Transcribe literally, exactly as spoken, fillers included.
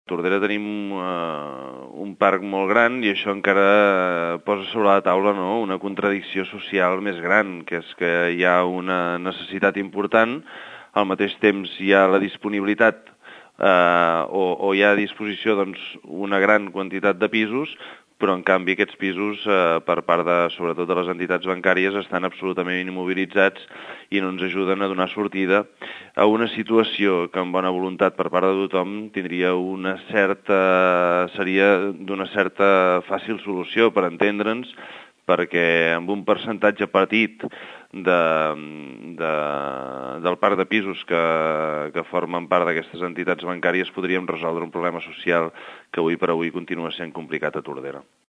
Tordera tenim uh, un parc molt gran i això encara posa sobre la taula, no?, una contradicció social més gran, que és que hi ha una necessitat important, al mateix temps hi ha la disponibilitat uh, o, o hi ha a disposició doncs, una gran quantitat de pisos, però en canvi aquests pisos, eh, per part de, sobretot de les entitats bancàries, estan absolutament immobilitzats i no ens ajuden a donar sortida a una situació que amb bona voluntat per part de tothom tindria una certa, seria d'una certa fàcil solució per entendre'ns, perquè amb un percentatge petit de, de, del parc de pisos que, que formen part d'aquestes entitats bancàries podríem resoldre un problema social que avui per avui continua sent complicat a Tordera.